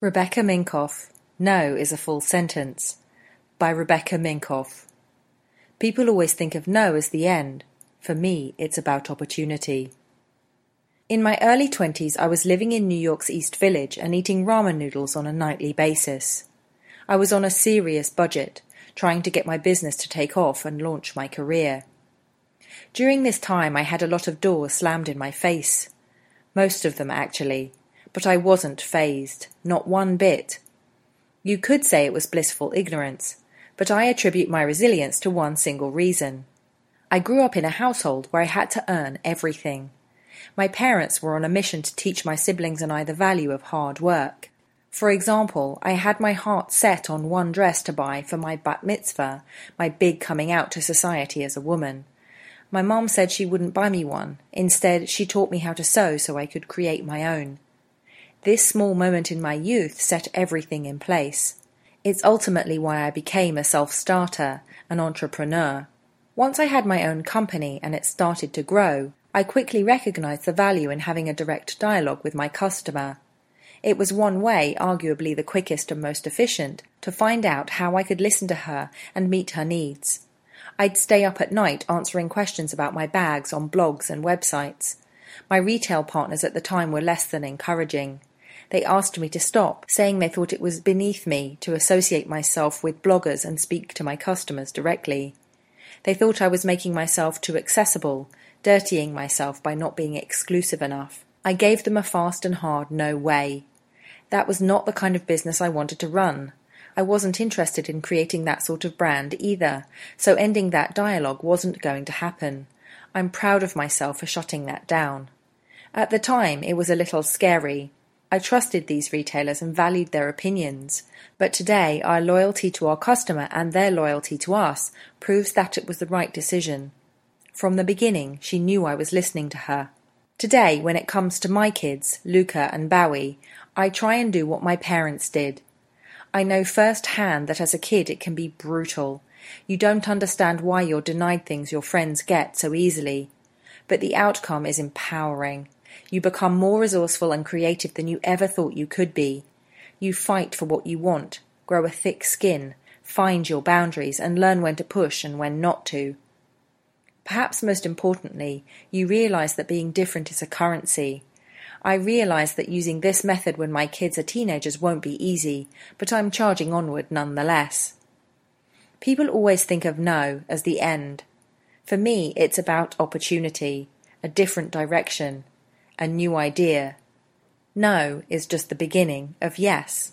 Rebecca Minkoff, No is a Full Sentence, by Rebecca Minkoff. People always think of no as the end. For me, it's about opportunity. In my early 20s, I was living in New York's East Village and eating ramen noodles on a nightly basis. I was on a serious budget, trying to get my business to take off and launch my career. During this time, I had a lot of doors slammed in my face. Most of them, actually. But I wasn't fazed, not one bit. You could say it was blissful ignorance, but I attribute my resilience to one single reason. I grew up in a household where I had to earn everything. My parents were on a mission to teach my siblings and I the value of hard work. For example, I had my heart set on one dress to buy for my bat mitzvah, my big coming out to society as a woman. My mom said she wouldn't buy me one. Instead, she taught me how to sew so I could create my own. This small moment in my youth set everything in place. It's ultimately why I became a self-starter, an entrepreneur. Once I had my own company and it started to grow, I quickly recognized the value in having a direct dialogue with my customer. It was one way, arguably the quickest and most efficient, to find out how I could listen to her and meet her needs. I'd stay up at night answering questions about my bags on blogs and websites. My retail partners at the time were less than encouraging. They asked me to stop, saying they thought it was beneath me to associate myself with bloggers and speak to my customers directly. They thought I was making myself too accessible, dirtying myself by not being exclusive enough. I gave them a fast and hard no way. That was not the kind of business I wanted to run. I wasn't interested in creating that sort of brand either, so ending that dialogue wasn't going to happen. I'm proud of myself for shutting that down. At the time, it was a little scary. I trusted these retailers and valued their opinions, but today our loyalty to our customer and their loyalty to us proves that it was the right decision. From the beginning, she knew I was listening to her. Today, when it comes to my kids, Luca and Bowie, I try and do what my parents did. I know firsthand that as a kid it can be brutal. You don't understand why you're denied things your friends get so easily. But the outcome is empowering. You become more resourceful and creative than you ever thought you could be. You fight for what you want, grow a thick skin, find your boundaries, and learn when to push and when not to. Perhaps most importantly, you realize that being different is a currency. I realize that using this method when my kids are teenagers won't be easy, but I'm charging onward nonetheless. People always think of no as the end. For me, it's about opportunity, a different direction, a new idea. No is just the beginning of yes.